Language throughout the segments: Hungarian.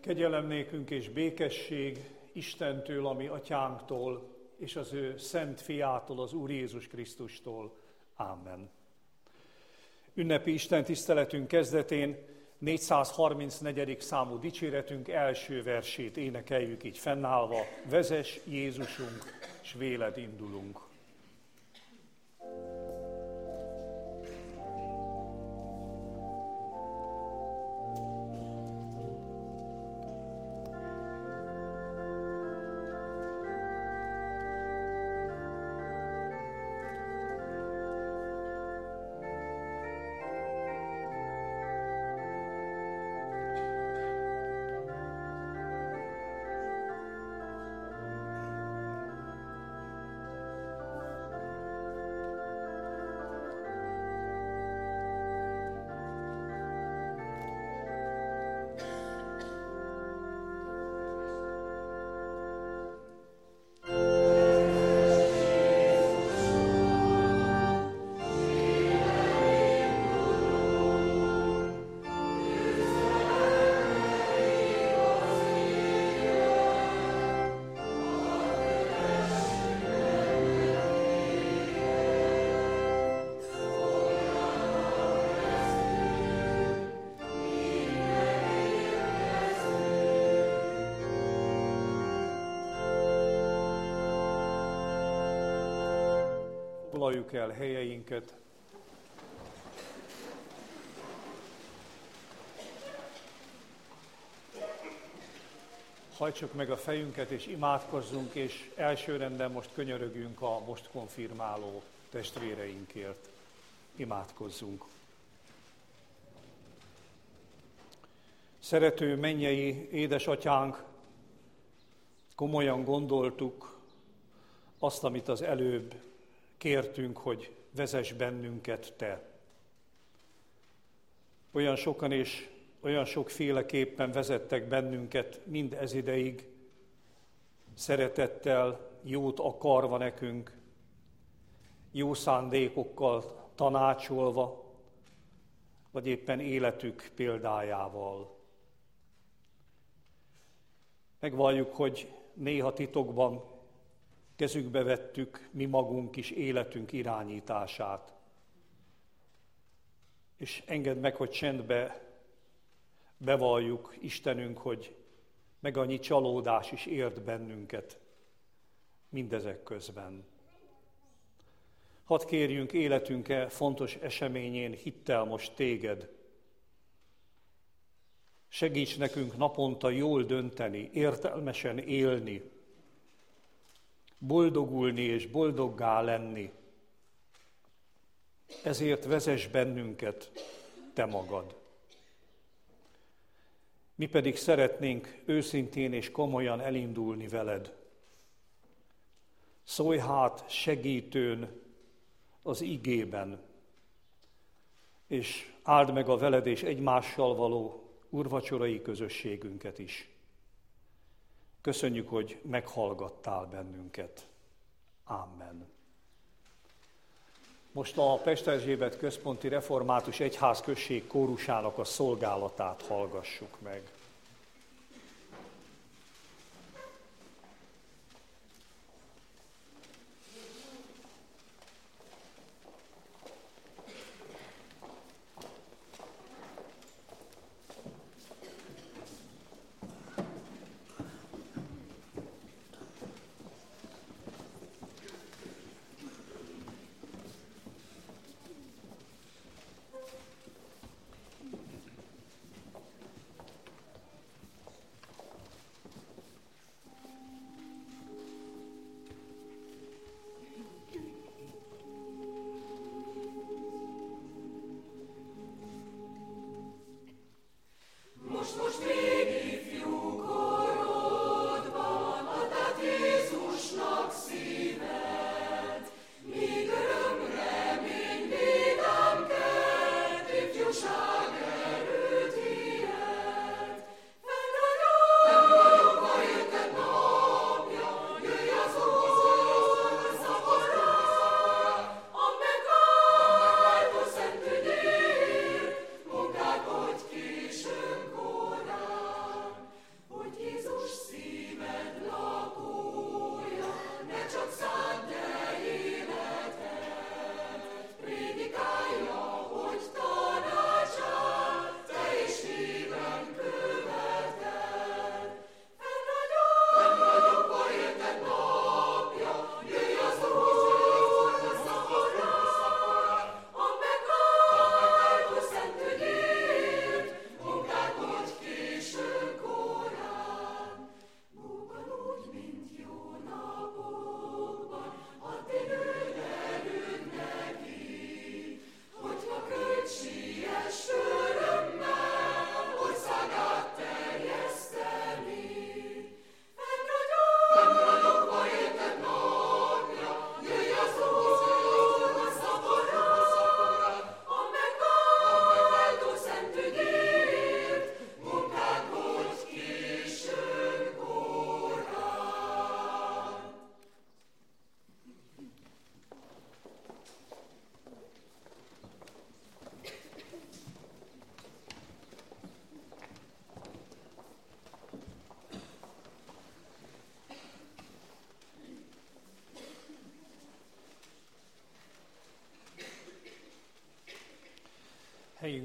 Kegyelem nékünk és békesség Istentől, ami atyánktól, és az ő szent fiától, az Úr Jézus Krisztustól. Ámen. Ünnepi istentiszteletünk kezdetén 434. számú dicséretünk első versét énekeljük így fennállva. Vezess Jézusunk, s véled indulunk. Foglaljuk el helyeinket. Hajtsuk meg a fejünket és imádkozzunk, és elsőrenden most könyörögjünk a most konfirmáló testvéreinkért. Imádkozzunk. Szerető mennyei édesatyánk, komolyan gondoltuk azt, amit az előbb kértünk, hogy vezess bennünket Te. Olyan sokan és olyan sokféleképpen vezettek bennünket mind ez ideig, szeretettel, jót akarva nekünk, jó szándékokkal tanácsolva, vagy éppen életük példájával. Megvalljuk, hogy néha titokban kezükbe vettük mi magunk is életünk irányítását. És engedd meg, hogy csendbe bevalljuk, Istenünk, hogy meg annyi csalódás is ért bennünket mindezek közben. Hadd kérjünk életünk fontos eseményén hittel most Téged. Segíts nekünk naponta jól dönteni, értelmesen élni, boldogulni és boldoggá lenni. Ezért vezess bennünket Te magad. Mi pedig szeretnénk őszintén és komolyan elindulni veled. Szólj hát segítőn az igében, és áld meg a veled és egymással való úrvacsorai közösségünket is. Köszönjük, hogy meghallgattál bennünket. Amen. Most a Pesterzsébet Központi Református Egyházközség kórusának a szolgálatát hallgassuk meg.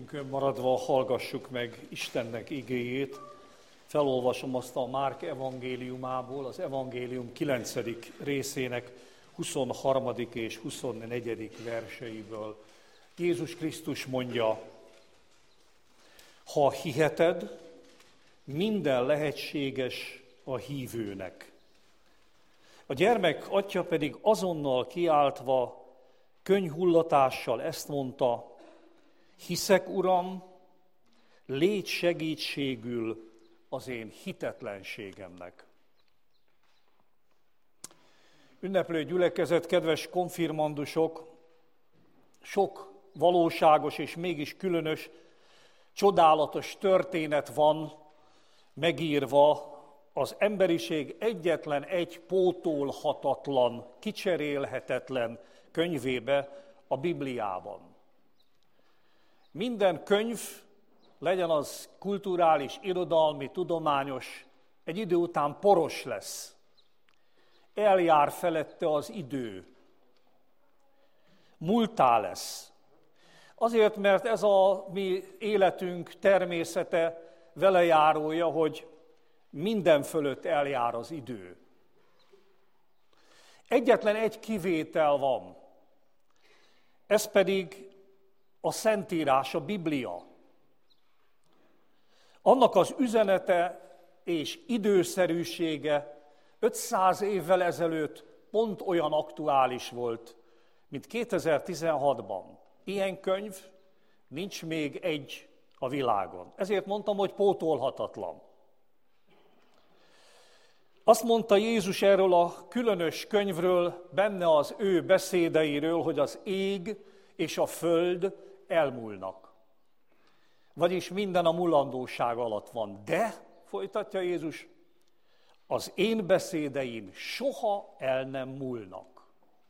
Helyünkön maradva hallgassuk meg Istennek igéjét. Felolvasom azt a Márk evangéliumából, az evangélium 9. részének 23. és 24. verseiből. Jézus Krisztus mondja: ha hiheted, minden lehetséges a hívőnek. A gyermek atya pedig azonnal kiáltva, könnyhullatással ezt mondta: hiszek, Uram, légy segítségül az én hitetlenségemnek. Ünneplő gyülekezet, kedves konfirmandusok, sok valóságos és mégis különös, csodálatos történet van megírva az emberiség egyetlen egy pótolhatatlan, kicserélhetetlen könyvébe, a Bibliában. Minden könyv, legyen az kulturális, irodalmi, tudományos, egy idő után poros lesz. Eljár felette az idő. Múltá lesz. Azért, mert ez a mi életünk természete, velejárója, hogy minden fölött eljár az idő. Egyetlen egy kivétel van. Ez pedig a Szentírás, a Biblia. Annak az üzenete és időszerűsége 500 évvel ezelőtt pont olyan aktuális volt, mint 2016-ban. Ilyen könyv nincs még egy a világon. Ezért mondtam, hogy pótolhatatlan. Azt mondta Jézus erről a különös könyvről, benne az ő beszédeiről, hogy az ég és a föld elmúlnak. Vagyis minden a mulandóság alatt van. De, folytatja Jézus, az én beszédeim soha el nem múlnak.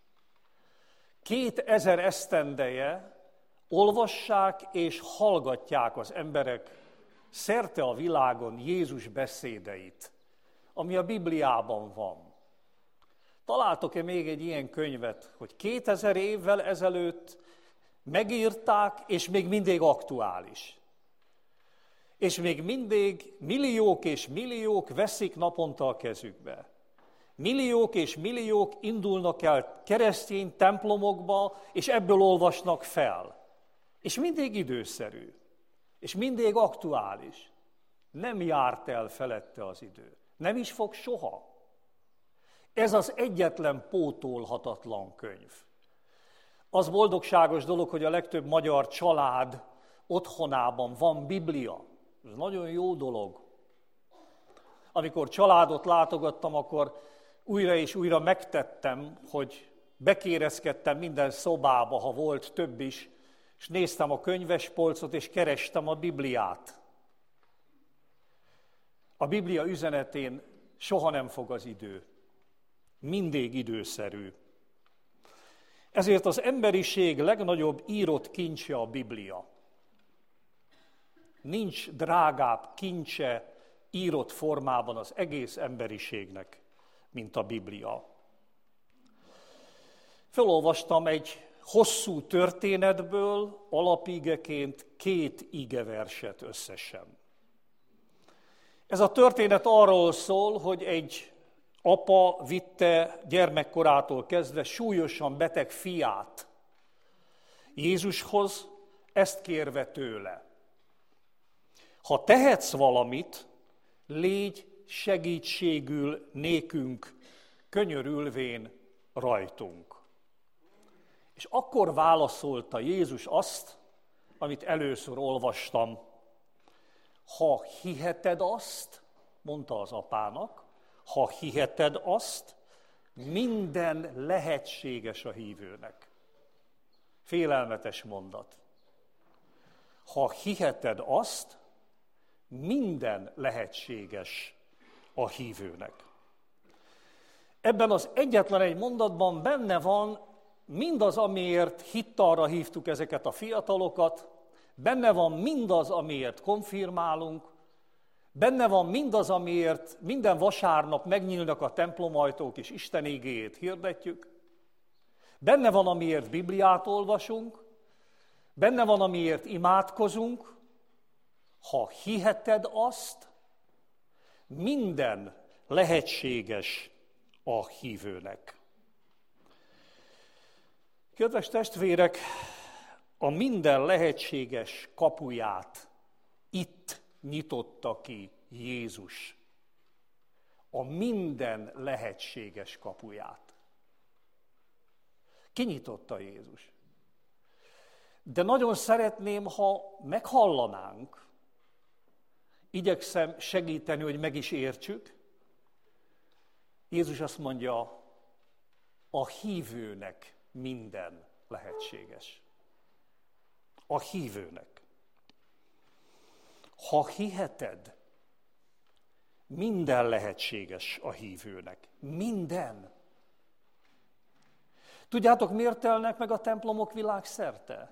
2000 esztendeje olvassák és hallgatják az emberek szerte a világon Jézus beszédeit, ami a Bibliában van. Találtok-e még egy ilyen könyvet, hogy 2000 évvel ezelőtt megírták, és még mindig aktuális? És még mindig milliók és milliók veszik naponta a kezükbe. Milliók és milliók indulnak el keresztény templomokba, és ebből olvasnak fel. És mindig időszerű. És mindig aktuális. Nem járt el felette az idő. Nem is fog soha. Ez az egyetlen pótolhatatlan könyv. Az boldogságos dolog, hogy a legtöbb magyar család otthonában van Biblia. Ez nagyon jó dolog. Amikor családot látogattam, akkor újra és újra megtettem, hogy bekérezkedtem minden szobába, ha volt több is, és néztem a könyvespolcot, és kerestem a Bibliát. A Biblia üzenetén soha nem fog az idő. Mindig időszerű. Ezért az emberiség legnagyobb írott kincse a Biblia. Nincs drágább kincse írott formában az egész emberiségnek, mint a Biblia. Felolvastam egy hosszú történetből alapígeként 2 igeverset összesen. Ez a történet arról szól, hogy egy apa vitte gyermekkorától kezdve súlyosan beteg fiát Jézushoz, ezt kérve tőle: ha tehetsz valamit, légy segítségül nékünk, könyörülvén rajtunk. És akkor válaszolta Jézus azt, amit először olvastam: ha hiheted azt, mondta az apának, ha hiheted azt, minden lehetséges a hívőnek. Félelmetes mondat. Ha hiheted azt, minden lehetséges a hívőnek. Ebben az egyetlen egy mondatban benne van mindaz, amiért hittalra hívtuk ezeket a fiatalokat, benne van mindaz, amiért konfirmálunk, benne van mindaz, amiért minden vasárnap megnyílnak a templomajtók és Isten igéjét hirdetjük, benne van, amiért Bibliát olvasunk, Benne van, amiért imádkozunk, ha hiheted azt, minden lehetséges a hívőnek. Kedves testvérek, a minden lehetséges kapuját itt nyitotta ki Jézus. A minden lehetséges kapuját. Kinyitotta Jézus. De nagyon szeretném, ha meghallanánk, igyekszem segíteni, hogy meg is értsük. Jézus azt mondja, a hívőnek minden lehetséges. A hívőnek. Ha hiheted, minden lehetséges a hívőnek. Minden. Tudjátok, miért telnek meg a templomok világszerte?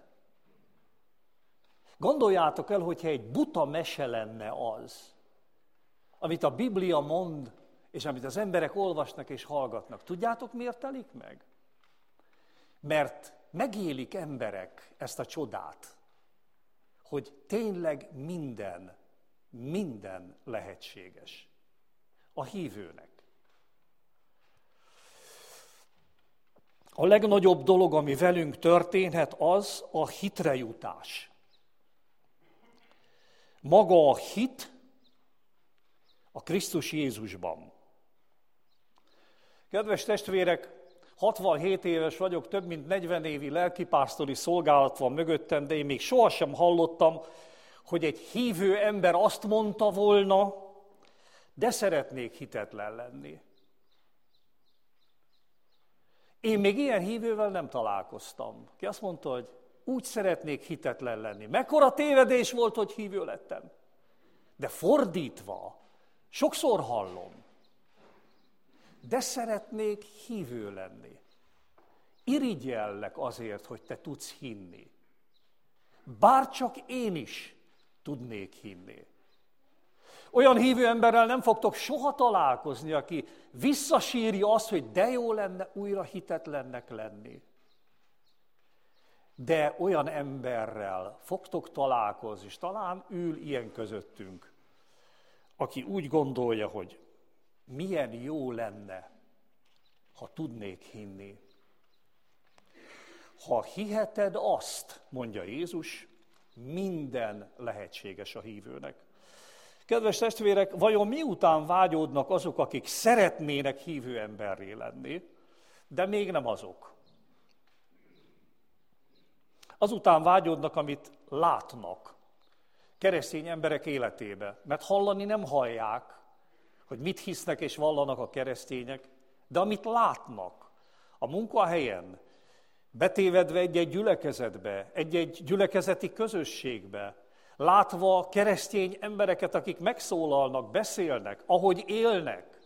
Gondoljátok el, hogyha egy buta mese lenne az, amit a Biblia mond, és amit az emberek olvasnak és hallgatnak. Tudjátok, miért telik meg? Mert megélik emberek ezt a csodát, hogy tényleg minden lehetséges a hívőnek. A legnagyobb dolog, ami velünk történhet, az a hitre jutás. Maga a hit a Krisztus Jézusban. Kedves testvérek, 67 éves vagyok, több mint 40 évi lelkipásztori szolgálat van mögöttem, de én még sohasem hallottam, hogy egy hívő ember azt mondta volna, de szeretnék hitetlen lenni. Én még ilyen hívővel nem találkoztam, ki azt mondta, hogy úgy szeretnék hitetlen lenni. Mekkora tévedés volt, hogy hívő lettem. De fordítva, sokszor hallom, de szeretnék hívő lenni. Irigyellek azért, hogy te tudsz hinni. Bárcsak én is tudnék hinni. Olyan hívő emberrel nem fogtok soha találkozni, aki visszasírja azt, hogy de jó lenne újra hitetlennek lenni. De olyan emberrel fogtok találkozni, és talán ül ilyen közöttünk, aki úgy gondolja, hogy milyen jó lenne, ha tudnék hinni. Ha hiheted azt, mondja Jézus, minden lehetséges a hívőnek. Kedves testvérek, vajon miután vágyódnak azok, akik szeretnének hívő emberré lenni, de még nem azok? Azután vágyódnak, amit látnak keresztény emberek életébe, mert hallani nem hallják, hogy mit hisznek és vallanak a keresztények, de amit látnak a munkahelyen, betévedve egy-egy gyülekezetbe, egy-egy gyülekezeti közösségbe, látva keresztény embereket, akik megszólalnak, beszélnek, ahogy élnek,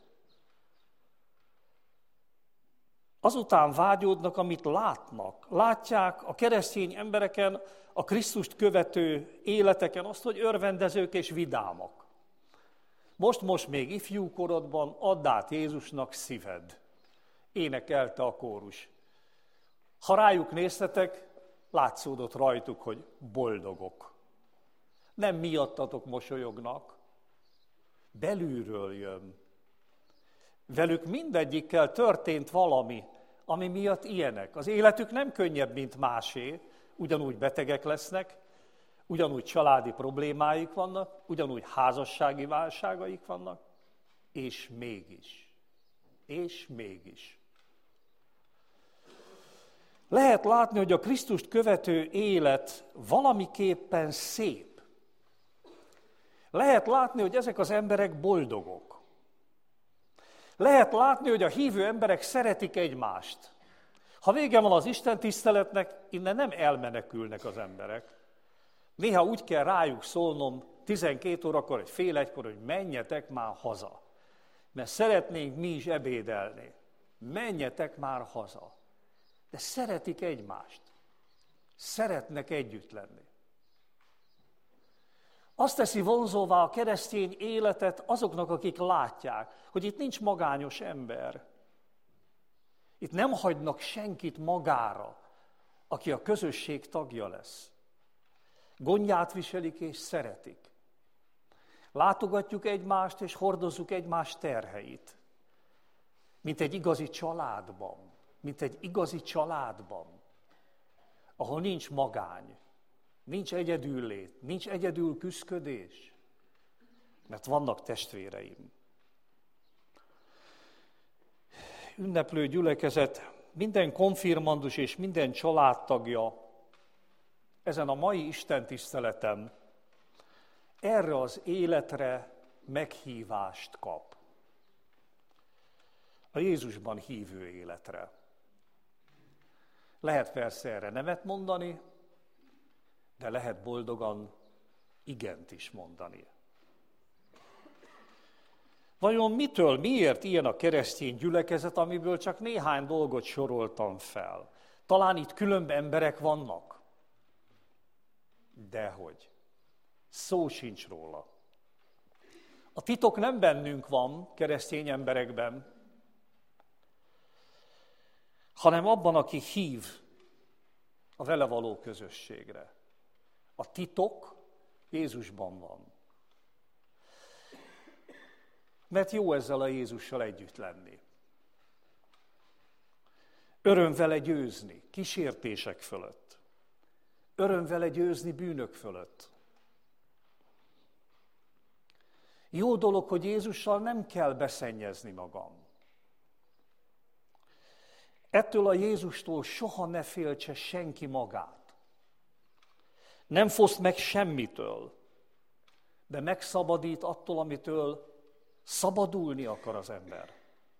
azután vágyódnak, amit látnak. Látják a keresztény embereken, a Krisztust követő életeken azt, hogy örvendezők és vidámak. Most még ifjúkorodban add át Jézusnak szíved. Énekelte a kórus. Ha rájuk néztetek, látszódott rajtuk, hogy boldogok. Nem miattatok mosolyognak, belülről jön. Velük mindegyikkel történt valami, ami miatt ilyenek. Az életük nem könnyebb, mint másé, ugyanúgy betegek lesznek, ugyanúgy családi problémáik vannak, ugyanúgy házassági válságaik vannak, és mégis. Lehet látni, hogy a Krisztust követő élet valamiképpen szép. Lehet látni, hogy ezek az emberek boldogok. Lehet látni, hogy a hívő emberek szeretik egymást. Ha vége van az Isten tiszteletnek, innen nem elmenekülnek az emberek. Néha úgy kell rájuk szólnom 12 órakor, vagy fél egykor, hogy menjetek már haza. Mert szeretnénk mi is ebédelni. Menjetek már haza. De szeretik egymást. Szeretnek együtt lenni. Azt teszi vonzóvá a keresztény életet azoknak, akik látják, hogy itt nincs magányos ember. Itt nem hagynak senkit magára, aki a közösség tagja lesz. Gondját viselik és szeretik. Látogatjuk egymást és hordozzuk egymás terheit. Mint egy igazi családban. Ahol nincs magány, nincs egyedüllét, nincs egyedül küszködés. Mert vannak testvéreim. Ünneplő gyülekezet, minden konfirmandus és minden családtagja ezen a mai istentiszteleten erre az életre meghívást kap. A Jézusban hívő életre. Lehet persze erre nemet mondani, de lehet boldogan igent is mondani. Vajon miért ilyen a keresztény gyülekezet, amiből csak néhány dolgot soroltam fel? Talán itt különb emberek vannak? Dehogy. Szó sincs róla. A titok nem bennünk van, keresztény emberekben, hanem abban, aki hív a vele való közösségre. A titok Jézusban van. Mert jó ezzel a Jézussal együtt lenni. Öröm vele győzni kísértések fölött. Öröm vele győzni bűnök fölött. Jó dolog, hogy Jézussal nem kell beszennyezni magam. Ettől a Jézustól soha ne féltse senki magát. Nem foszt meg semmitől, de megszabadít attól, amitől szabadulni akar az ember.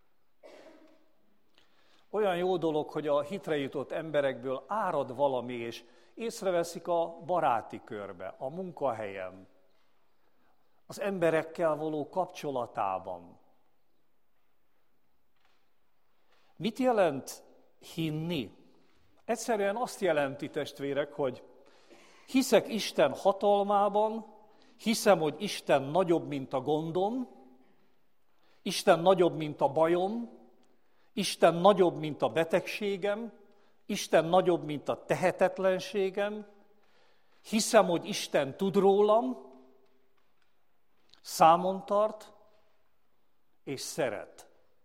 Olyan jó dolog, hogy a hitre jutott emberekből árad valami, és észreveszik a baráti körbe, a munkahelyen, az emberekkel való kapcsolatában. Mit jelent hinni? Egyszerűen azt jelenti, testvérek, hogy hiszek Isten hatalmában, hiszem, hogy Isten nagyobb, mint a gondom, Isten nagyobb, mint a bajom, Isten nagyobb, mint a betegségem, Isten nagyobb, mint a tehetetlenségem, hiszem, hogy Isten tud rólam, számon tart és szeret.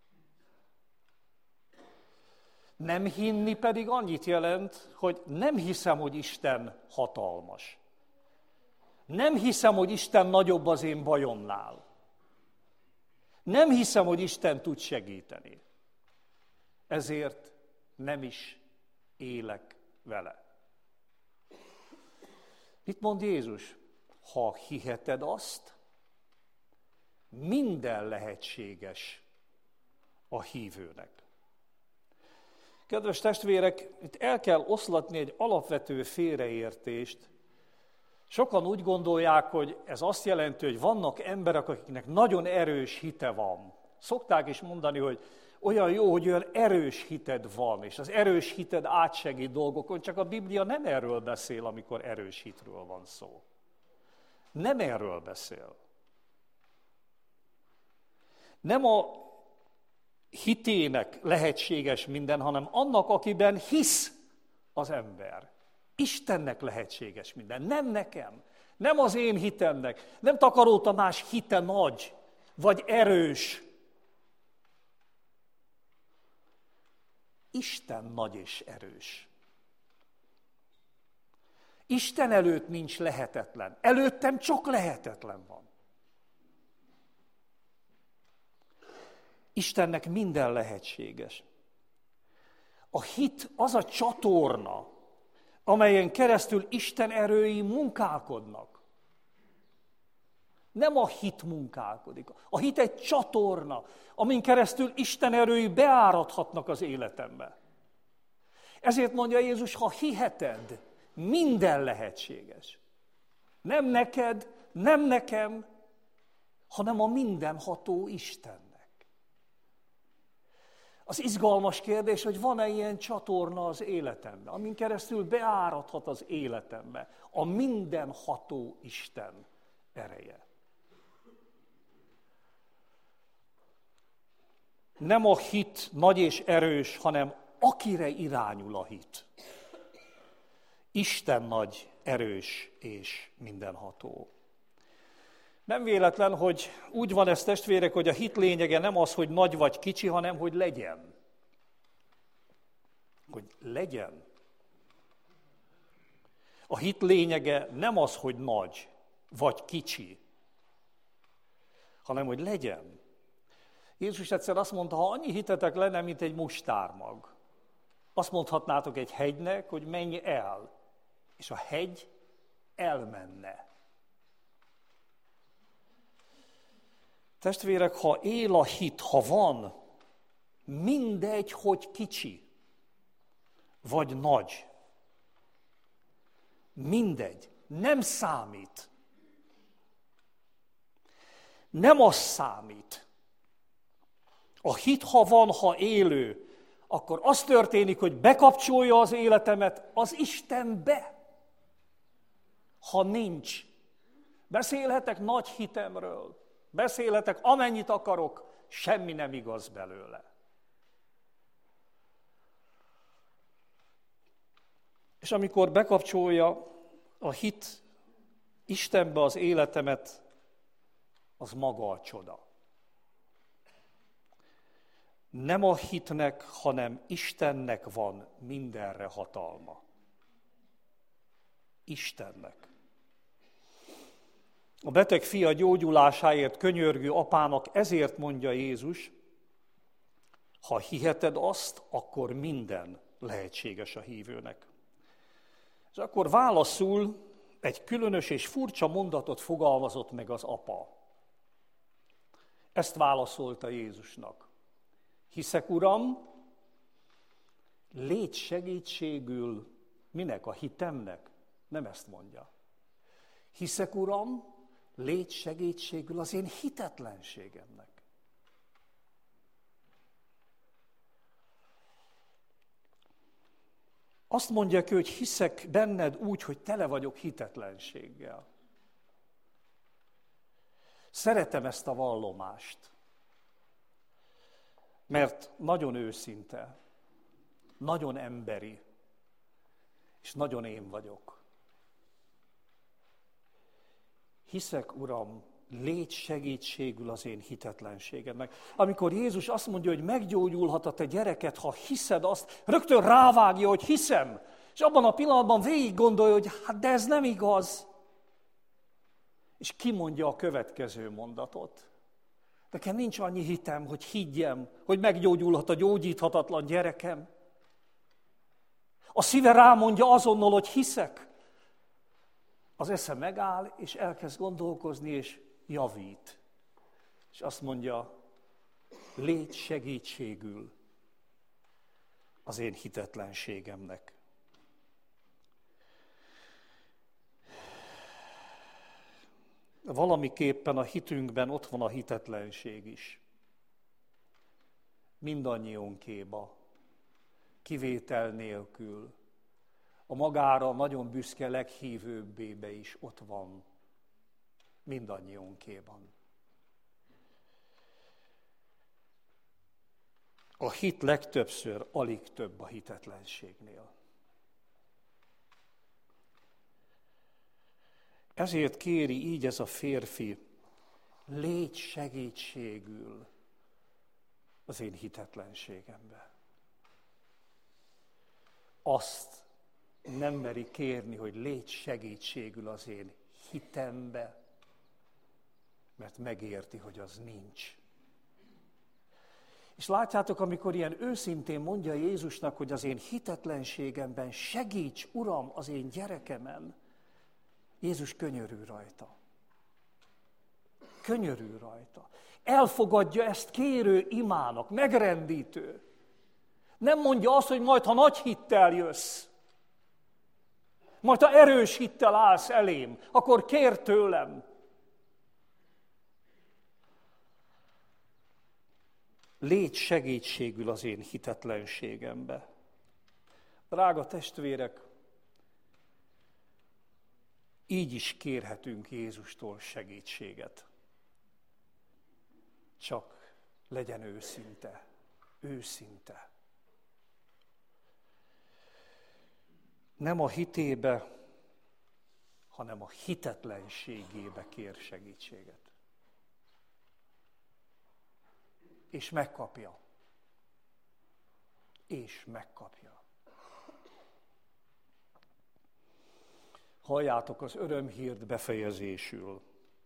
Nem hinni pedig annyit jelent, hogy nem hiszem, hogy Isten hatalmas. Nem hiszem, hogy Isten nagyobb az én bajomnál. Nem hiszem, hogy Isten tud segíteni. Ezért nem is élek vele. Mit mond Jézus? Ha hiheted azt, minden lehetséges a hívőnek. Kedves testvérek, itt el kell oszlatni egy alapvető félreértést. Sokan úgy gondolják, hogy ez azt jelenti, hogy vannak emberek, akiknek nagyon erős hite van. Szokták is mondani, hogy olyan jó, hogy olyan erős hited van, és az erős hited átsegít dolgokon, csak a Biblia nem erről beszél, amikor erős hitről van szó. Nem erről beszél. Nem a hitének lehetséges minden, hanem annak, akiben hisz az ember. Istennek lehetséges minden, nem nekem, nem az én hitemnek, nem Takaró Tamás hite nagy, vagy erős. Isten nagy és erős. Isten előtt nincs lehetetlen, előttem csak lehetetlen van. Istennek minden lehetséges. A hit az a csatorna, amelyen keresztül Isten erői munkálkodnak. Nem a hit munkálkodik. A hit egy csatorna, amin keresztül Isten erői beáradhatnak az életembe. Ezért mondja Jézus, ha hiheted, minden lehetséges. Nem neked, nem nekem, hanem a mindenható Istennek. Az izgalmas kérdés, hogy van-e ilyen csatorna az életemben, amin keresztül beáradhat az életembe a mindenható Isten ereje. Nem a hit nagy és erős, hanem akire irányul a hit. Isten nagy erős és mindenható. Nem véletlen, hogy úgy van ez, testvérek, hogy a hit lényege nem az, hogy nagy vagy kicsi, hanem hogy legyen. Hogy legyen. A hit lényege nem az, hogy nagy vagy kicsi, hanem hogy legyen. Jézus egyszer azt mondta, ha annyi hitetek lenne, mint egy mustármag, azt mondhatnátok egy hegynek, hogy menj el, és a hegy elmenne. Testvérek, ha él a hit, ha van, mindegy, hogy kicsi, vagy nagy. Mindegy, nem számít. Nem az számít. A hit, ha van, ha élő, akkor az történik, hogy bekapcsolja az életemet az Istenbe. Ha nincs, beszélhetek nagy hitemről, beszélhetek amennyit akarok, semmi nem igaz belőle. És amikor bekapcsolja a hit Istenbe az életemet, az maga a csoda. Nem a hitnek, hanem Istennek van mindenre hatalma. Istennek. A beteg fia gyógyulásáért könyörgő apának ezért mondja Jézus, ha hiheted azt, akkor minden lehetséges a hívőnek. És akkor válaszul egy különös és furcsa mondatot fogalmazott meg az apa. Ezt válaszolta Jézusnak. Hiszek, Uram, légy segítségül, minek? A hitemnek? Nem ezt mondja. Hiszek, Uram, légy segítségül az én hitetlenségemnek. Azt mondja ki, hogy hiszek benned úgy, hogy tele vagyok hitetlenséggel. Szeretem ezt a vallomást, mert nagyon őszinte, nagyon emberi, és nagyon én vagyok. Hiszek, Uram, légy segítségül az én hitetlenségemnek. Amikor Jézus azt mondja, hogy meggyógyulhat a te gyereket, ha hiszed azt, rögtön rávágja, hogy hiszem. És abban a pillanatban végig gondolja, hogy hát de ez nem igaz. És kimondja a következő mondatot. Nekem nincs annyi hitem, hogy higgyem, hogy meggyógyulhat a gyógyíthatatlan gyerekem. A szíve rámondja azonnal, hogy hiszek. Az esze megáll, és elkezd gondolkozni, és javít. És azt mondja, légy segítségül az én hitetlenségemnek. Valamiképpen a hitünkben ott van a hitetlenség is. Mindannyiunkéba, kivétel nélkül. A magára nagyon büszke leghívőbbébe is ott van. Mindannyiunkéban. A hit legtöbbször alig több a hitetlenségnél. Ezért kéri így ez a férfi, légy segítségül az én hitetlenségembe. Azt nem meri kérni, hogy légy segítségül az én hitembe, mert megérti, hogy az nincs. És látjátok, amikor ilyen őszintén mondja Jézusnak, hogy az én hitetlenségemben segíts, Uram, az én gyerekemen, Jézus könyörül rajta. Könyörül rajta. Elfogadja ezt kérő imának, megrendítő. Nem mondja azt, hogy majd, ha nagy hittel jössz, majd, ha erős hittel állsz elém, akkor kér tőlem. Légy segítségül az én hitetlenségembe. Drága testvérek, így is kérhetünk Jézustól segítséget. Csak legyen őszinte, őszinte. Nem a hitébe, hanem a hitetlenségébe kér segítséget. És megkapja. És megkapja. Halljátok az örömhírt befejezésül.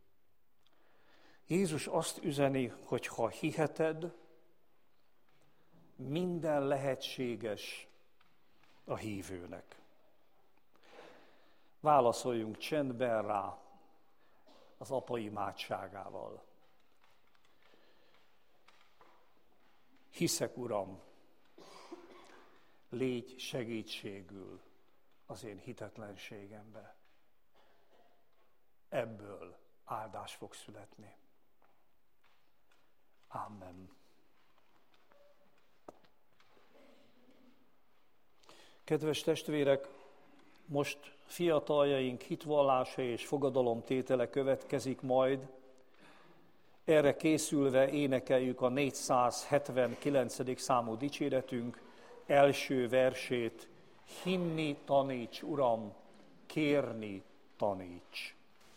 Jézus azt üzeni, hogy ha hiheted, minden lehetséges a hívőnek. Válaszoljunk csendben rá az apa imádságával. Hiszek, Uram, légy segítségül az én hitetlenségembe. Ebből áldás fog születni. Amen. Kedves testvérek, most fiataljaink hitvallása és fogadalomtétele következik majd. Erre készülve énekeljük a 479. számú dicséretünk első versét. Hinni taníts, Uram, kérni taníts.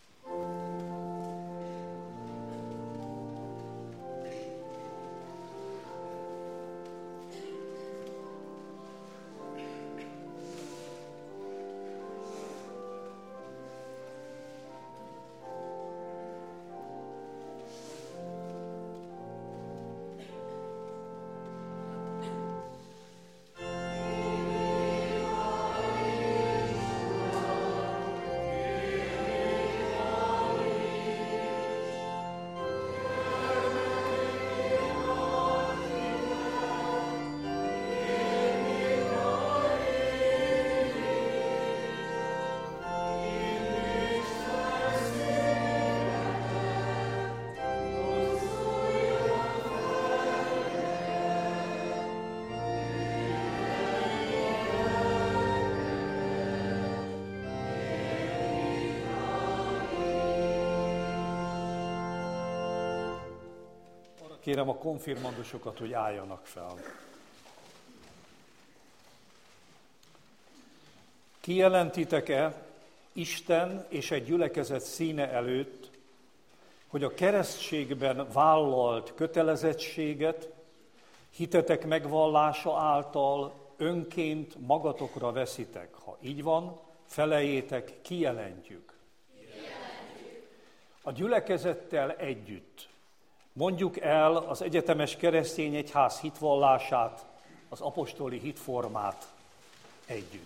Kérem a konfirmandusokat, hogy álljanak fel. Kijelentitek-e Isten és egy gyülekezet színe előtt, hogy a keresztségben vállalt kötelezettséget hitetek megvallása által önként magatokra veszitek? Ha így van, felejétek, kijelentjük. A gyülekezettel együtt mondjuk el az egyetemes keresztény egyház hitvallását, az apostoli hitformát együtt.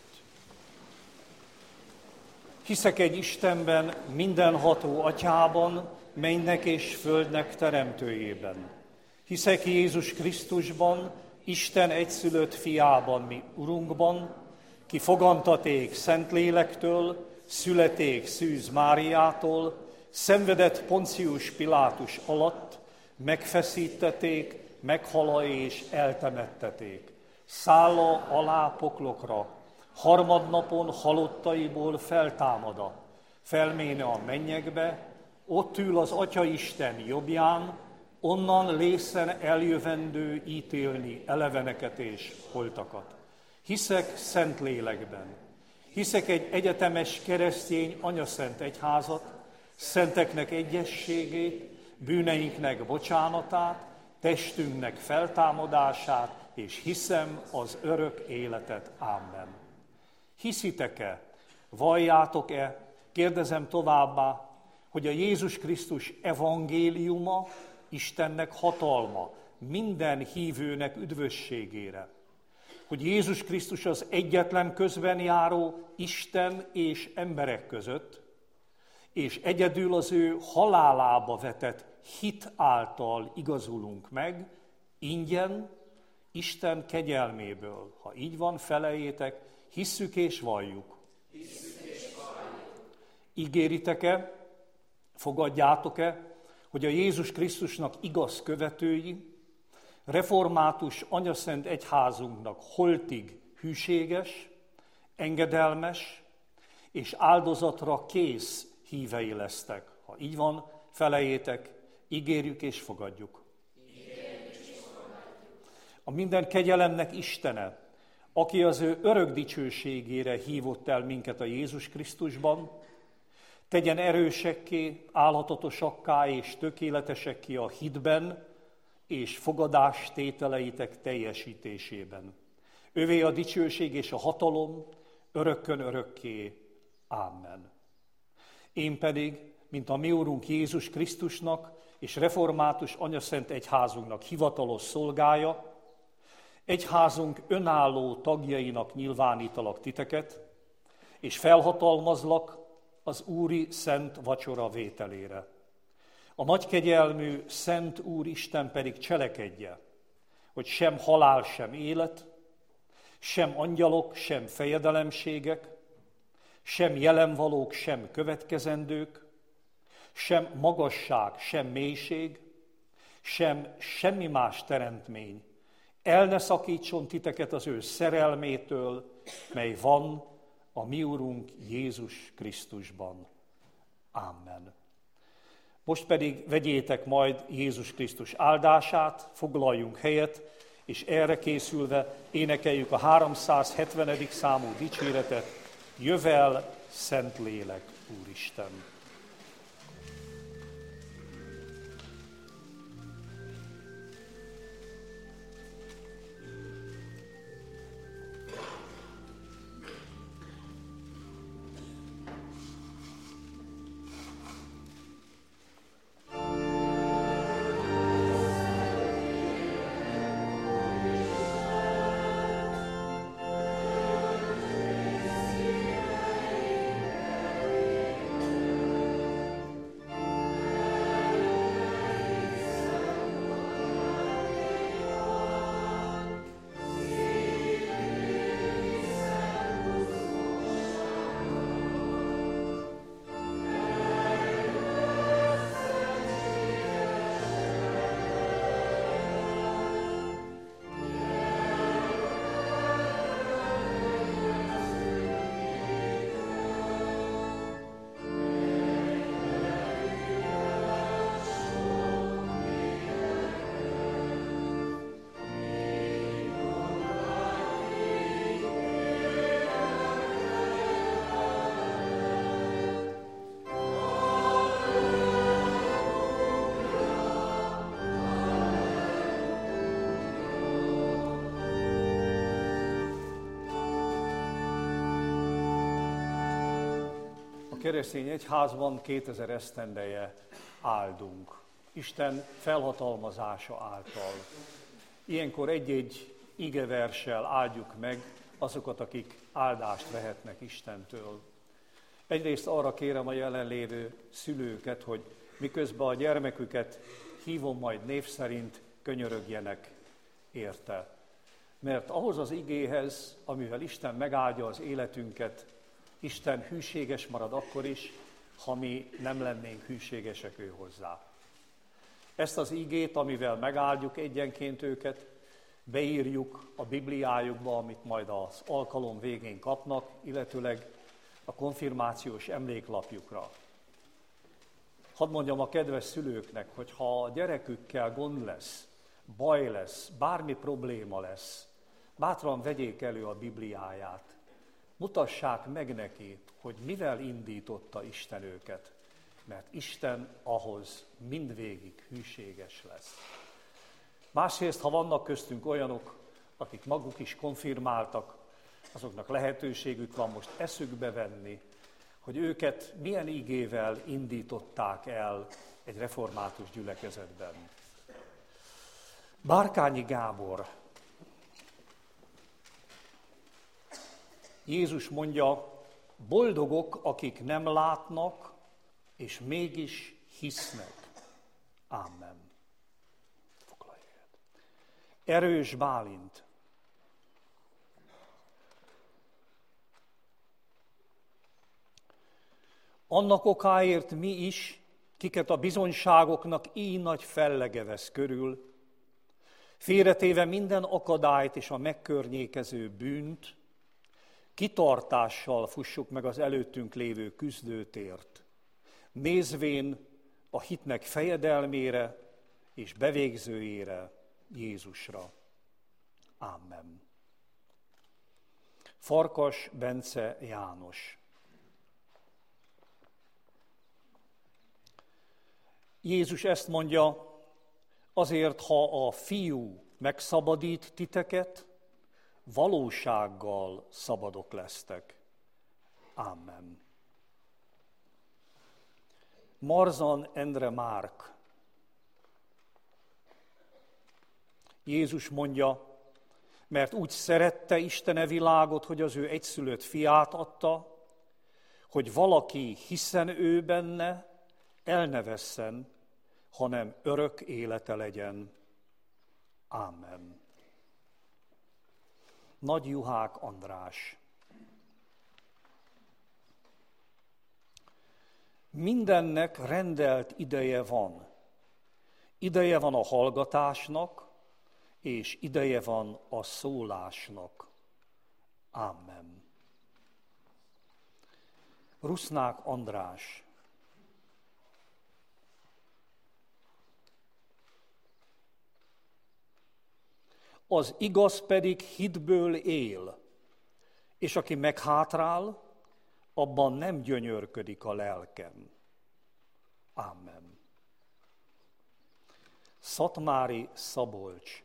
Hiszek egy Istenben, mindenható Atyában, mennynek és földnek teremtőjében. Hiszek Jézus Krisztusban, Isten egyszülött fiában, mi Urunkban, ki fogantaték Szentlélektől, születék Szűz Máriától, szenvedett Poncius Pilátus alatt, megfeszítették, meghala és eltemetteték. Szálla alá poklokra, harmadnapon halottaiból feltámada, felméne a mennyekbe, ott ül az Atyaisten jobbján, onnan lészen eljövendő ítélni eleveneket és holtakat. Hiszek Szentlélekben, hiszek egy egyetemes keresztény anyaszent egyházat, szenteknek egyességét, bűneinknek bocsánatát, testünknek feltámadását, és hiszem az örök életet. Amen. Hiszitek-e, valljátok-e, kérdezem továbbá, hogy a Jézus Krisztus evangéliuma, Istennek hatalma, minden hívőnek üdvösségére. Hogy Jézus Krisztus az egyetlen közben járó Isten és emberek között, és egyedül az ő halálába vetett hit által igazulunk meg, ingyen, Isten kegyelméből. Ha így van, felejétek, hisszük és valljuk. Ígéritek-e, fogadjátok-e, hogy a Jézus Krisztusnak igaz követői, református anyaszent egyházunknak holtig hűséges, engedelmes és áldozatra kész hívei lesztek. Ha így van, felejétek, ígérjük és fogadjuk. A minden kegyelemnek Istene, aki az ő örök dicsőségére hívott el minket a Jézus Krisztusban, Tegyen erősekké, álhatatosakká és tökéletesekké a hitben és fogadás tételeitek teljesítésében. Övé a dicsőség és a hatalom, örökkön örökké. Amen. Én pedig, mint a mi Úrunk Jézus Krisztusnak és református anyaszent egyházunknak hivatalos szolgája, egyházunk önálló tagjainak nyilvánítalak titeket, és felhatalmazlak az úri szent vacsora vételére. A nagykegyelmű Szent Úr Isten pedig cselekedje, hogy sem halál, sem élet, sem angyalok, sem fejedelemségek, sem jelenvalók, sem következendők, sem magasság, sem mélység, sem semmi más teremtmény el ne szakítson titeket az ő szerelmétől, mely van a mi Urunk Jézus Krisztusban. Amen. Most pedig vegyétek majd Jézus Krisztus áldását, foglaljunk helyet, és erre készülve énekeljük a 370. számú dicséretet, Jövel, Szentlélek, Úristen! Keresztény egyházban 2000 esztendeje áldunk, Isten felhatalmazása által. Ilyenkor egy-egy igeverssel áldjuk meg azokat, akik áldást vehetnek Istentől. Egyrészt arra kérem a jelenlévő szülőket, hogy miközben a gyermeküket hívom majd név szerint, könyörögjenek érte. Mert ahhoz az igéhez, amivel Isten megáldja az életünket, Isten hűséges marad akkor is, ha mi nem lennénk hűségesek ő hozzá. Ezt az igét, amivel megáldjuk egyenként őket, beírjuk a Bibliájukba, amit majd az alkalom végén kapnak, illetőleg a konfirmációs emléklapjukra. Hadd mondjam a kedves szülőknek, hogy ha a gyerekükkel gond lesz, baj lesz, bármi probléma lesz, bátran vegyék elő a Bibliáját. Mutassák meg neki, hogy mivel indította Isten őket, mert Isten ahhoz mindvégig hűséges lesz. Másrészt, ha vannak köztünk olyanok, akik maguk is konfirmáltak, azoknak lehetőségük van most eszükbe venni, hogy őket milyen igével indították el egy református gyülekezetben. Bárkányi Gábor. Jézus mondja, boldogok, akik nem látnak, és mégis hisznek. Amen. Foglalj helyet. Erős Bálint. Annak okáért mi is, kiket a bizonyságoknak így nagy fellege vesz körül, félretéve minden akadályt és a megkörnyékező bűnt, kitartással fussuk meg az előttünk lévő küzdőtért, nézvén a hitnek fejedelmére és bevégzőjére, Jézusra. Amen. Farkas Bence János. Jézus ezt mondja, azért, ha a Fiú megszabadít titeket, valósággal szabadok lesztek. Amen. Marzan Endre Márk. Jézus mondja, mert úgy szerette Isten a világot, hogy az ő egyszülött fiát adta, hogy valaki hiszen ő benne, el ne vesszen, hanem örök élete legyen. Amen. Nagy Juhák András. Mindennek rendelt ideje van. Ideje van a hallgatásnak, és ideje van a szólásnak. Amen. Rusznák András. Az igaz pedig hitből él, és aki meghátrál, abban nem gyönyörködik a lelkem. Amen. Szatmári Szabolcs.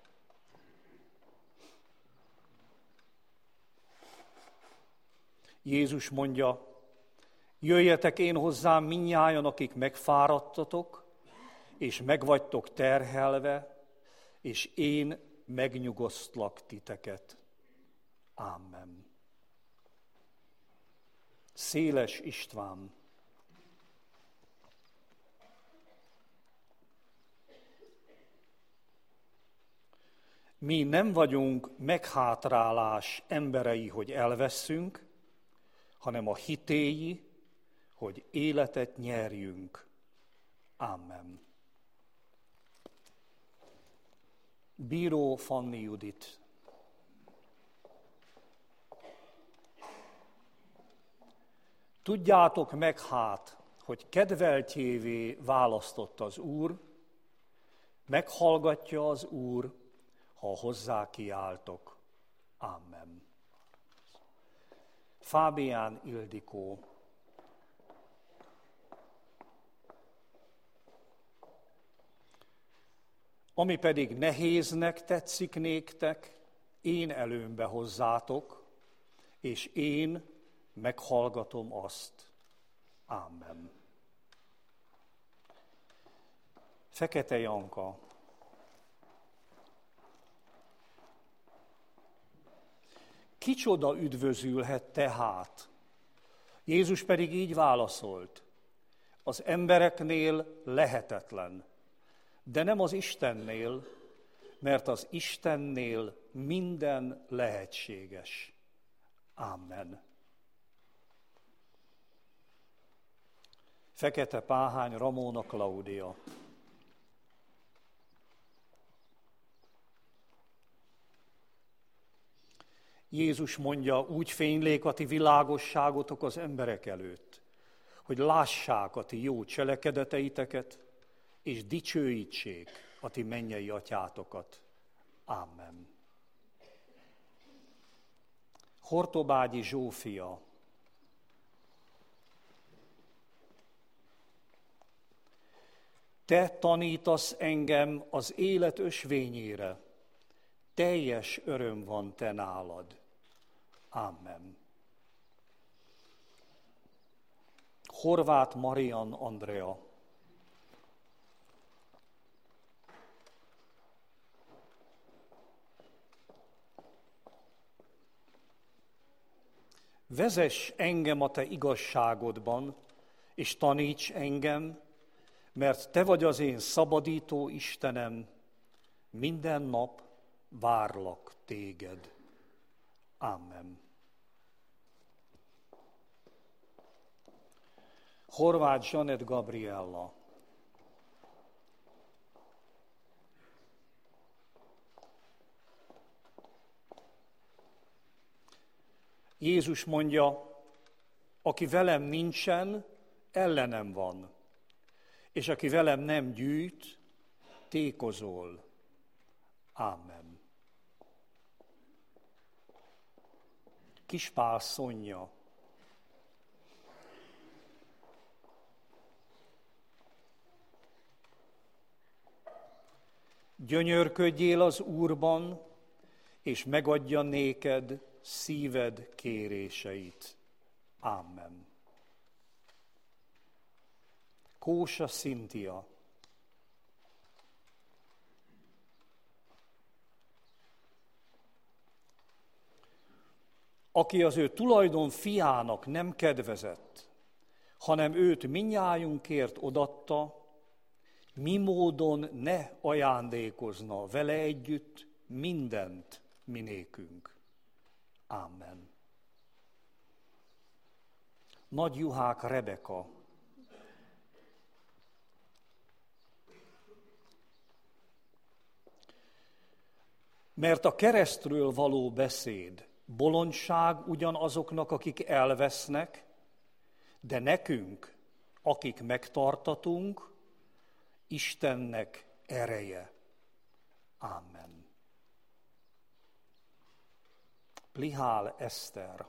Jézus mondja, jöjjetek én hozzám mindnyájan, akik megfáradtatok, és megvagytok terhelve, és én megnyugosztlak titeket. Amen. Széles István. Mi nem vagyunk meghátrálás emberei, hogy elveszünk, hanem a hitéi, hogy életet nyerjünk. Amen. Bíró Fanni Judit. Tudjátok meg hát, hogy kedveltjévé választott az Úr, meghallgatja az Úr, ha hozzá kiáltok. Amen. Fábián Ildikó. Ami pedig nehéznek tetszik néktek, én előmbe hozzátok, és én meghallgatom azt. Amen. Fekete Janka. Kicsoda üdvözülhet tehát? Jézus pedig így válaszolt, az embereknél lehetetlen, de nem az Istennél, mert az Istennél minden lehetséges. Amen. Fekete Páhány Ramóna Klaudia. Jézus mondja, úgy fénylék a ti világosságotok az emberek előtt, hogy lássák a ti jó cselekedeteiteket, és dicsőítsék a ti mennyei atyátokat. Amen. Hortobágyi Zsófia. Te tanítasz engem az élet ösvényére, teljes öröm van te nálad. Amen. Horváth Marian Andrea. Vezess engem a te igazságodban, és taníts engem, mert te vagy az én szabadító Istenem, minden nap várlak téged. Amen. Horváth Zsanett Gabriella. Jézus mondja, aki velem nincsen, ellenem van, és aki velem nem gyűjt, tékozol. Amen. Kispál Szonya. Gyönyörködjél az Úrban, és megadja néked szíved kéréseit. Amen. Kósa Szintia. Aki az ő tulajdon fiának nem kedvezett, hanem őt mindnyájunkért odatta, mi módon ne ajándékozna vele együtt mindent minékünk. Amen. Nagy Juhák Rebeka. Mert a keresztről való beszéd bolondság ugyanazoknak, akik elvesznek, de nekünk, akik megtartatunk, Istennek ereje. Amen. Plihál Eszter.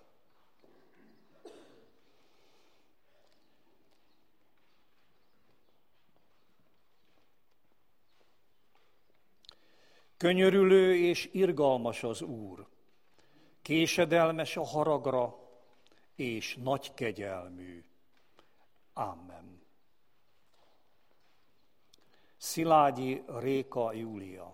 Könyörülő és irgalmas az Úr, késedelmes a haragra, és nagy kegyelmű. Amen. Szilágyi Réka Júlia.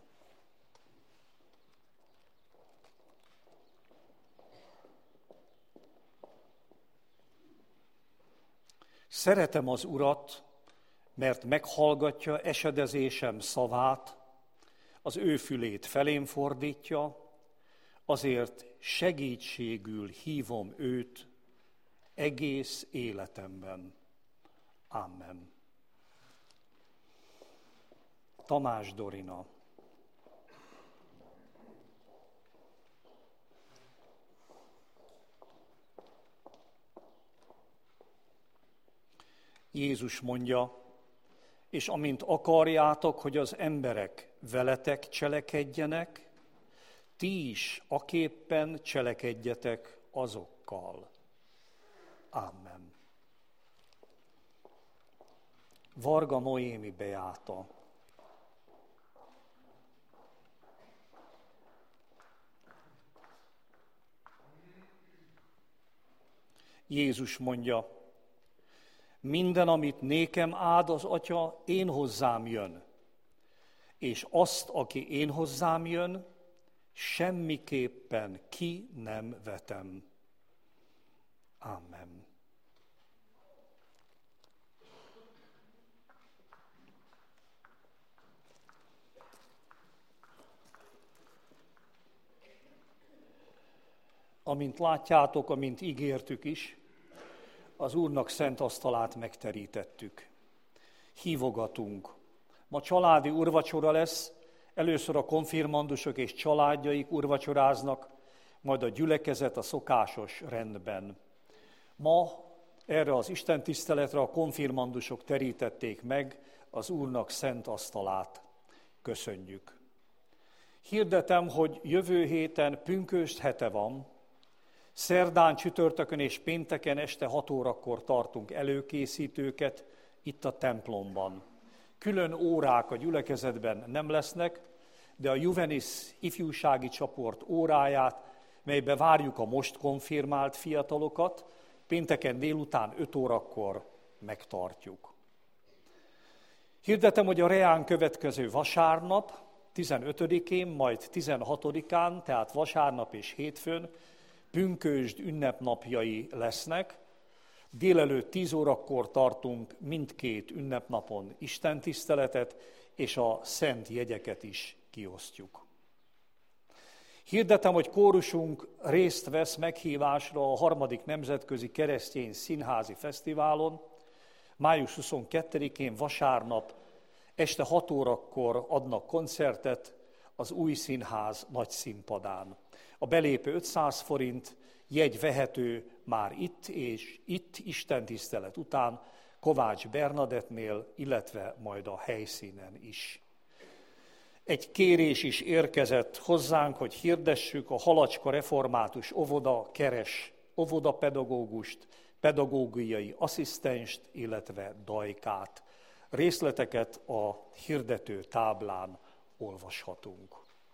Szeretem az Urat, mert meghallgatja esedezésem szavát, az ő fülét felém fordítja, azért segítségül hívom őt egész életemben. Amen. Tamás Dorina. Jézus mondja, és amint akarjátok, hogy az emberek veletek cselekedjenek, ti is aképpen cselekedjetek azokkal. Amen. Varga Noémi Beáta. Jézus mondja, minden, amit nékem áld az Atya, én hozzám jön, és azt, aki én hozzám jön, semmiképpen ki nem vetem. Amen. Amint látjátok, amint ígértük is, az Úrnak szent asztalát megterítettük. Hívogatunk. Ma családi úrvacsora lesz, először a konfirmandusok és családjaik úrvacsoráznak, majd a gyülekezet a szokásos rendben. Ma erre az istentiszteletre a konfirmandusok terítették meg az Úrnak szent asztalát. Köszönjük. Hirdetem, hogy jövő héten pünkösd hete van, szerdán, csütörtökön és pénteken este 6 órakor tartunk előkészítőket itt a templomban. Külön órák a gyülekezetben nem lesznek, de a Juvenis ifjúsági csoport óráját, melybe várjuk a most konfirmált fiatalokat, pénteken délután 5 órakor megtartjuk. Hirdetem, hogy a reán következő vasárnap, 15-én, majd 16-án, tehát vasárnap és hétfőn, pünkösd ünnepnapjai lesznek. Délelőtt 10 órakor tartunk mindkét ünnepnapon istentiszteletet, és a szent jegyeket is kiosztjuk. Hirdetem, hogy kórusunk részt vesz meghívásra a 3. Nemzetközi Keresztény Színházi Fesztiválon. Május 22-én vasárnap este 6 órakor adnak koncertet az új színház nagy színpadán. A belépő 500 forint, jegy vehető már itt és itt istentisztelet után Kovács Bernadettnél, illetve majd a helyszínen is. Egy kérés is érkezett hozzánk, hogy hirdessük a Halacska Református Óvoda keres óvodapedagógust, pedagógiai asszisztenst, illetve dajkát. Részleteket a hirdető táblán olvashatunk.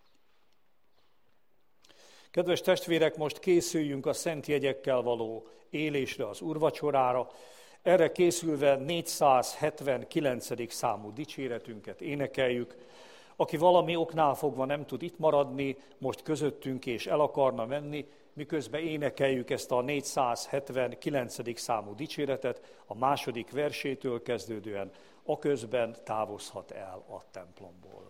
Kedves testvérek, most készüljünk a szent jegyekkel való élésre, az úrvacsorára. Erre készülve 479. számú dicséretünket énekeljük. Aki valami oknál fogva nem tud itt maradni, most közöttünk és el akarna menni, miközben énekeljük ezt a 479. számú dicséretet, a második versétől kezdődően, aközben távozhat el a templomból.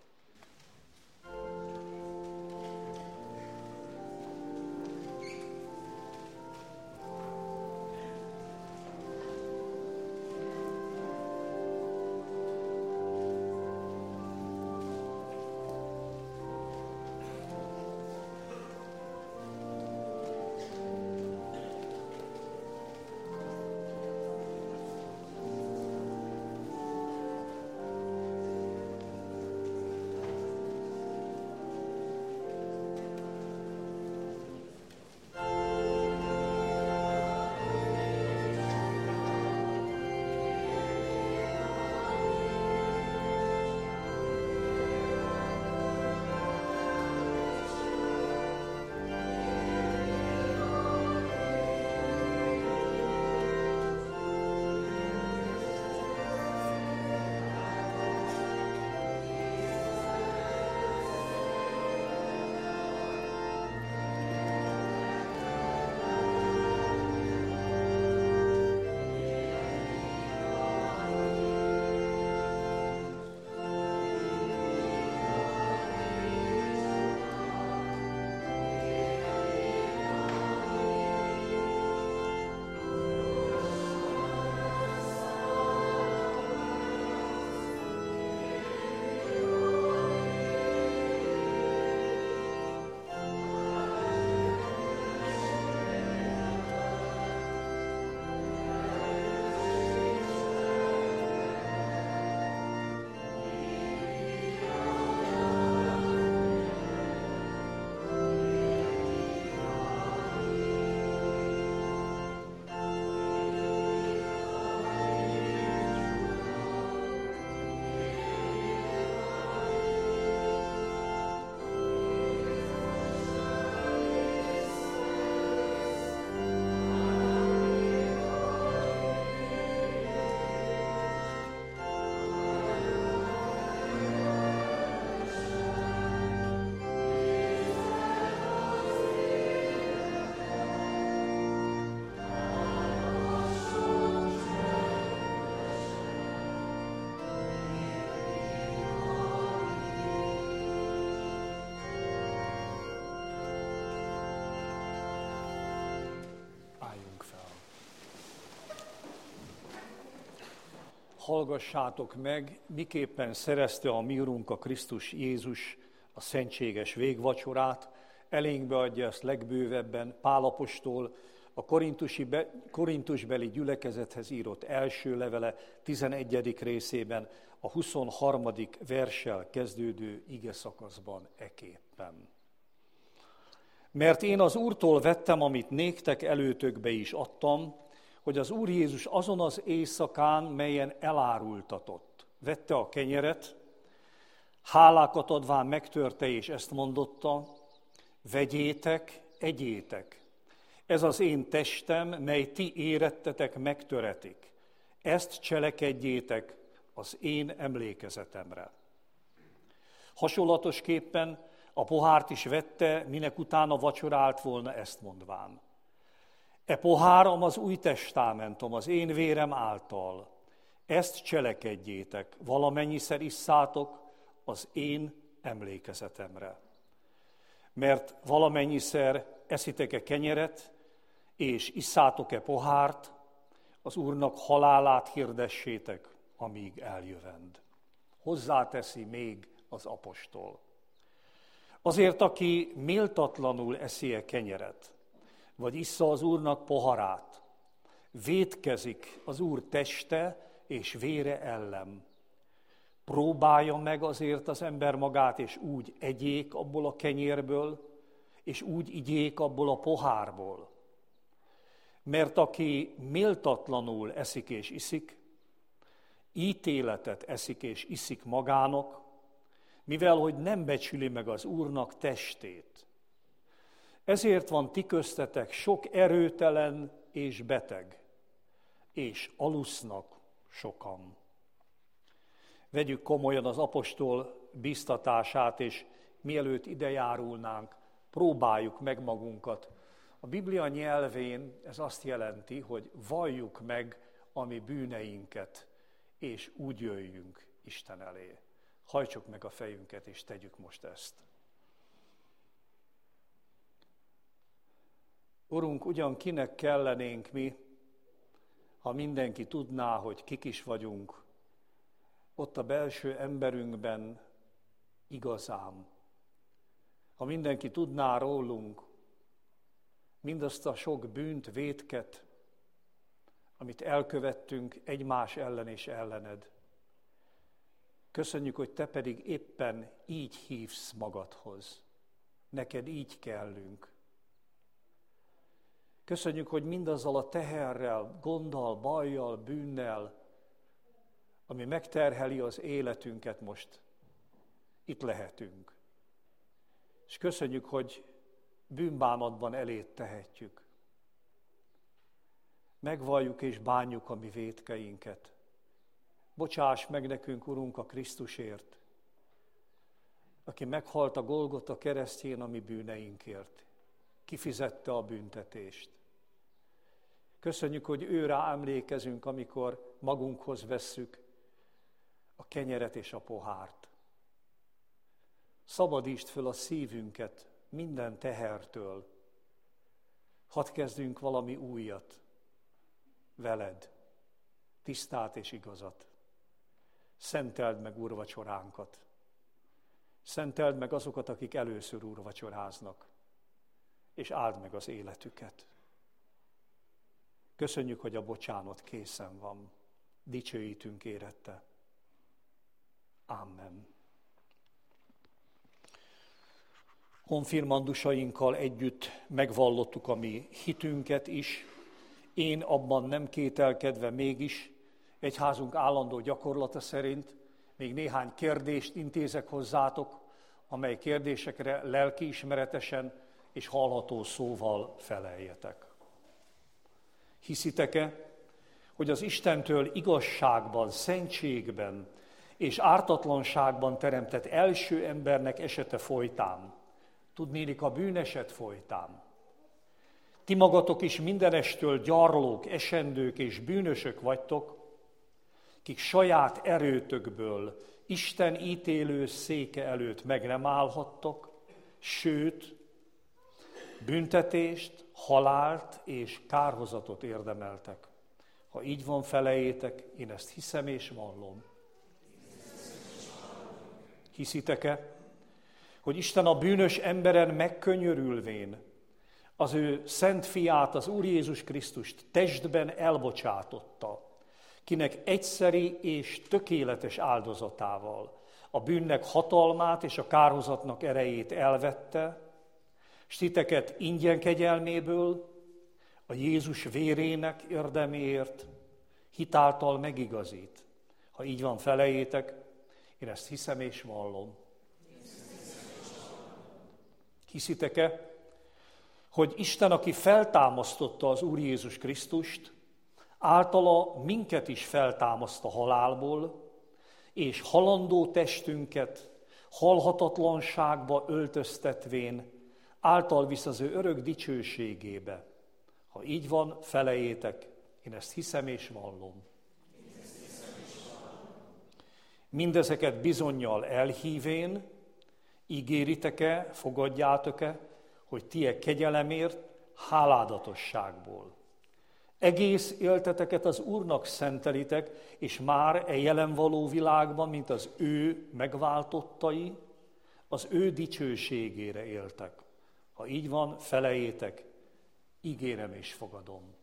Hallgassátok meg, miképpen szerezte a mi Urunk a Krisztus Jézus a szentséges végvacsorát, elénkbe adja ezt legbővebben Pál apostol, a korintusbeli gyülekezethez írott első levele 11. részében, a 23. verssel kezdődő igeszakaszban eképpen. Mert én az Úrtól vettem, amit néktek előtökbe is adtam, hogy az Úr Jézus azon az éjszakán, melyen elárultatott, vette a kenyeret, hálákat adván megtörte, és ezt mondotta: vegyétek, egyétek, ez az én testem, mely ti érettetek megtöretik. Ezt cselekedjétek az én emlékezetemre. Hasonlatosképpen a pohárt is vette, minek utána vacsorált volna, ezt mondván: e poháram az új testamentum, az én vérem által. Ezt cselekedjétek, valamennyiszer isszátok az én emlékezetemre. Mert valamennyiszer eszitek-e kenyeret, és isszátok-e pohárt, az Úrnak halálát hirdessétek, amíg eljövend. Hozzáteszi még az apostol. Azért, aki méltatlanul eszi-e kenyeret, vagy issza az Úrnak poharát, vétkezik az Úr teste és vére ellen. Próbálja meg azért az ember magát, és úgy egyék abból a kenyérből, és úgy igyék abból a pohárból. Mert aki méltatlanul eszik és iszik, ítéletet eszik és iszik magának, mivel hogy nem becsüli meg az Úrnak testét. Ezért van ti köztetek sok erőtelen és beteg, és alusznak sokan. Vegyük komolyan az apostol bíztatását, és mielőtt ide járulnánk, próbáljuk meg magunkat. A Biblia nyelvén ez azt jelenti, hogy valljuk meg a mi bűneinket, és úgy jöjjünk Isten elé. Hajtsuk meg a fejünket, és tegyük most ezt. Urunk, ugyan kinek kellenénk mi, ha mindenki tudná, hogy kik is vagyunk, ott a belső emberünkben igazán. Ha mindenki tudná rólunk mindazt a sok bűnt, vétket, amit elkövettünk egymás ellen és ellened. Köszönjük, hogy te pedig éppen így hívsz magadhoz. Neked így kellünk. Köszönjük, hogy mindazzal a teherrel, gonddal, bajjal, bűnnel, ami megterheli az életünket most, itt lehetünk. És köszönjük, hogy bűnbánatban eléd tehetjük. Megvalljuk és bánjuk a mi vétkeinket. Bocsáss meg nekünk, Urunk, a Krisztusért, aki meghalt a Golgota keresztjén a mi bűneinkért. Kifizette a büntetést. Köszönjük, hogy őrá emlékezünk, amikor magunkhoz vesszük a kenyeret és a pohárt. Szabadítsd föl a szívünket minden tehertől. Hadd kezdjünk valami újat veled, tisztát és igazat. Szenteld meg úrvacsoránkat. Szenteld meg azokat, akik először úrvacsoráznak, és áld meg az életüket. Köszönjük, hogy a bocsánat készen van. Dicsőítünk érette. Amen. Konfirmandusainkkal együtt megvallottuk a mi hitünket is. Én abban nem kételkedve mégis egyházunk állandó gyakorlata szerint még néhány kérdést intézek hozzátok, amely kérdésekre lelkiismeretesen és hallható szóval feleljetek. Hiszitek-e, hogy az Istentől igazságban, szentségben és ártatlanságban teremtett első embernek esete folytán, tudnélik a bűneset folytán, ti magatok is mindenestől gyarlók, esendők és bűnösök vagytok, kik saját erőtökből Isten ítélő széke előtt meg nem állhattok, sőt, büntetést, halált és kárhozatot érdemeltek. Ha így van, felejétek, én ezt hiszem és vallom. Hiszitek-e, hogy Isten a bűnös emberen megkönyörülvén az ő szent fiát, az Úr Jézus Krisztust testben elbocsátotta, kinek egyszeri és tökéletes áldozatával a bűnnek hatalmát és a kárhozatnak erejét elvette, s titeket ingyen kegyelméből, a Jézus vérének érdeméért hitáltal megigazít. Ha így van, felejétek, én ezt hiszem és vallom. Hiszitek-e, hogy Isten, aki feltámasztotta az Úr Jézus Krisztust, általa minket is feltámaszt a halálból, és halandó testünket halhatatlanságba öltöztetvén által visz az ő örök dicsőségébe. Ha így van, felejétek, én ezt hiszem és vallom. Mindezeket bizonnyal elhívén, ígéritek-e, fogadjátok-e, hogy ti kegyelemért, háládatosságból egész élteteket az Úrnak szentelitek, és már jelen való világban, mint az ő megváltottai, az ő dicsőségére éltek. Ha így van, felejétek, ígérem és fogadom.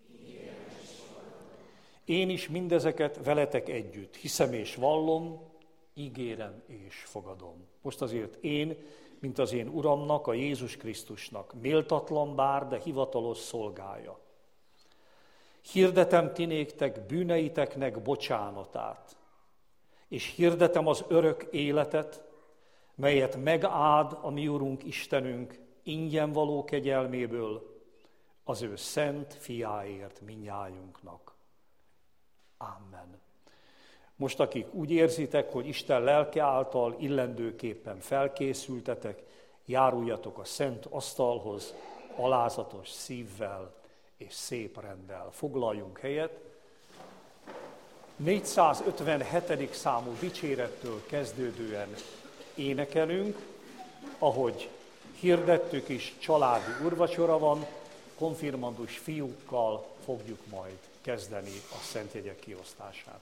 Én is mindezeket veletek együtt hiszem és vallom, ígérem és fogadom. Most azért én, mint az én Uramnak, a Jézus Krisztusnak, méltatlan bár, de hivatalos szolgája. Hirdetem ti néktek bűneiteknek bocsánatát, és hirdetem az örök életet, melyet megáld a mi Urunk Istenünk ingyen való kegyelméből, az ő szent fiáért mindnyájunknak. Amen. Most, akik úgy érzitek, hogy Isten lelke által illendőképpen felkészültetek, járuljatok a szent asztalhoz alázatos szívvel és szép renddel. Foglaljunk helyet. 457. számú dicsérettől kezdődően énekelünk, ahogy hirdettük is, családi úrvacsora van, konfirmandus fiúkkal fogjuk majd kezdeni a szentjegyek kiosztását.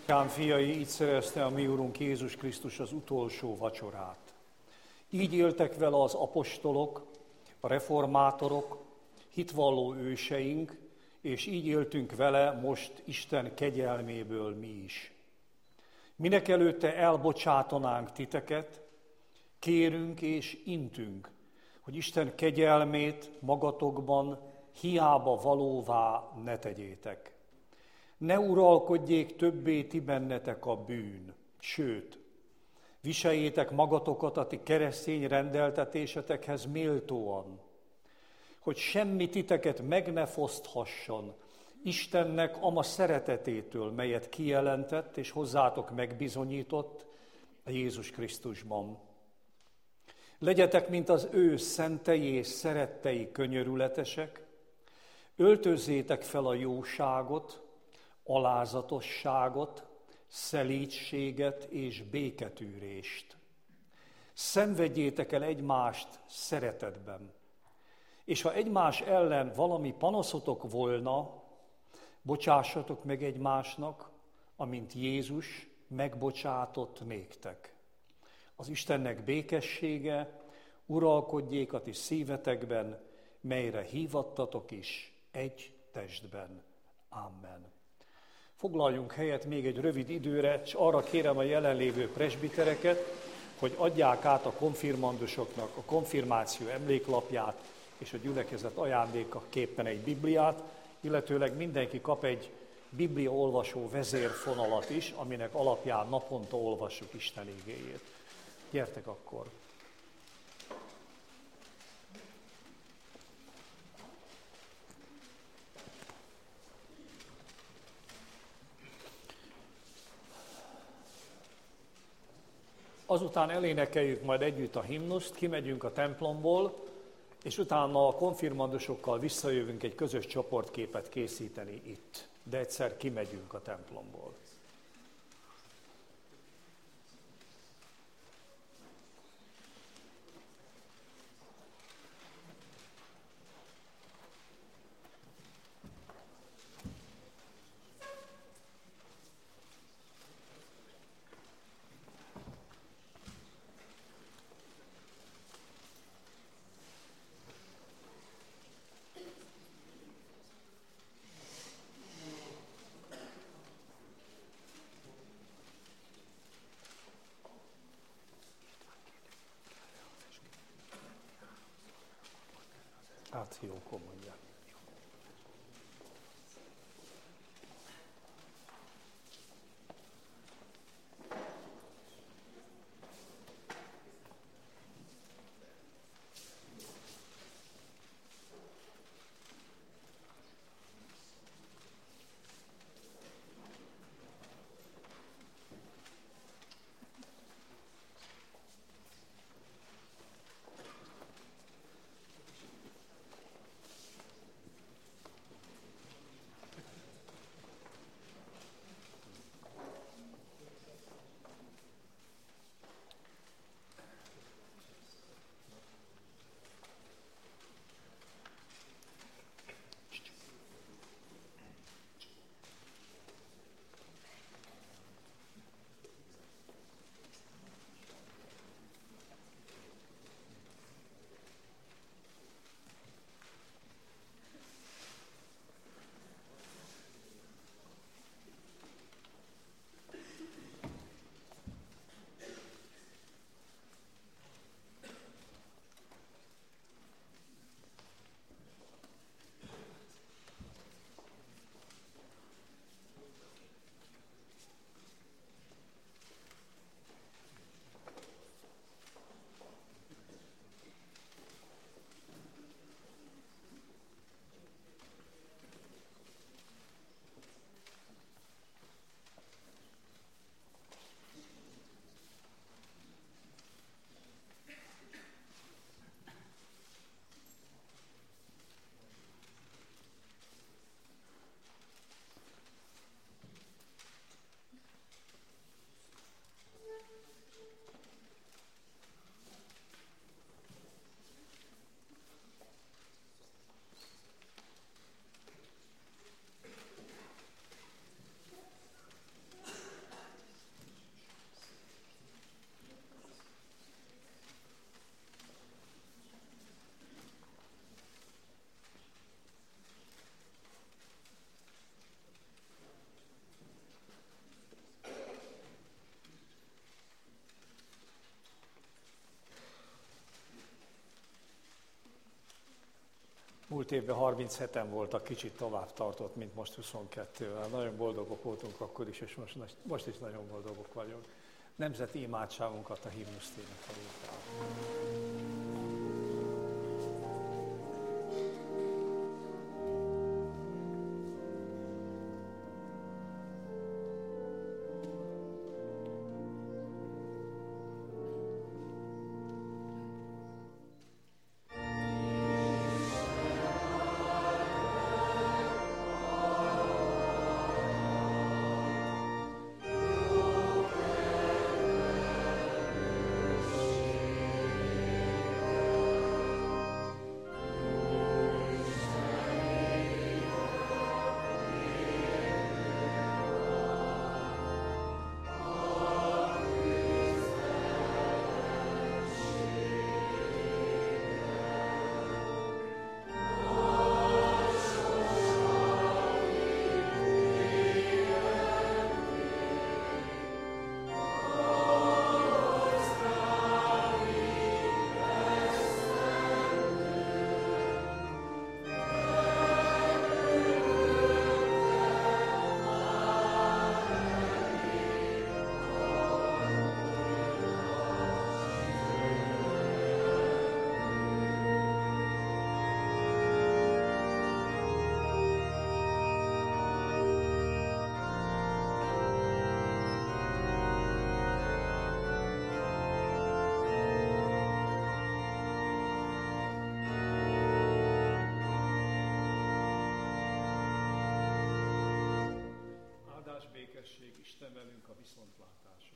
Atyám fiai, így szerezte a mi Urunk Jézus Krisztus az utolsó vacsorát. Így éltek vele az apostolok, a reformátorok, hitvalló őseink, és így éltünk vele most Isten kegyelméből mi is. Mindenekelőtte elbocsátanánk titeket, kérünk és intünk, hogy Isten kegyelmét magatokban hiába valóvá ne tegyétek. Ne uralkodjék többé ti bennetek a bűn, sőt, viseljétek magatokat a ti keresztény rendeltetésetekhez méltóan, hogy semmi titeket meg ne foszthasson Istennek ama szeretetétől, melyet kijelentett és hozzátok megbizonyított a Jézus Krisztusban. Legyetek, mint az ő szentei és szerettei könyörületesek, öltözzétek fel a jóságot, alázatosságot, szelídséget és béketűrést. Szenvedjétek el egymást szeretetben, és ha egymás ellen valami panaszotok volna, bocsássatok meg egymásnak, amint Jézus megbocsátott néktek. Az Istennek békessége uralkodjék a ti szívetekben, melyre hívattatok is egy testben. Amen. Foglaljunk helyet még egy rövid időre, és arra kérem a jelenlévő presbitereket, hogy adják át a konfirmandusoknak a konfirmáció emléklapját és a gyülekezet ajándékaképpen egy Bibliát, illetőleg mindenki kap egy bibliaolvasó vezérfonalat is, aminek alapján naponta olvassuk Isten igéjét. Gyertek akkor! Azután elénekeljük majd együtt a himnuszt, kimegyünk a templomból, és utána a konfirmandusokkal visszajövünk egy közös csoportképet készíteni itt. De egyszer kimegyünk a templomból. Hát jó, komolyan. Múlt évben 37-en voltak, kicsit tovább tartott, mint most 22-vel. Nagyon boldogok voltunk akkor is, és most is nagyon boldogok vagyunk. Nemzeti imádságunkat a himnuszt énekeljük. Békesség, Isten velünk, a viszontlátásra.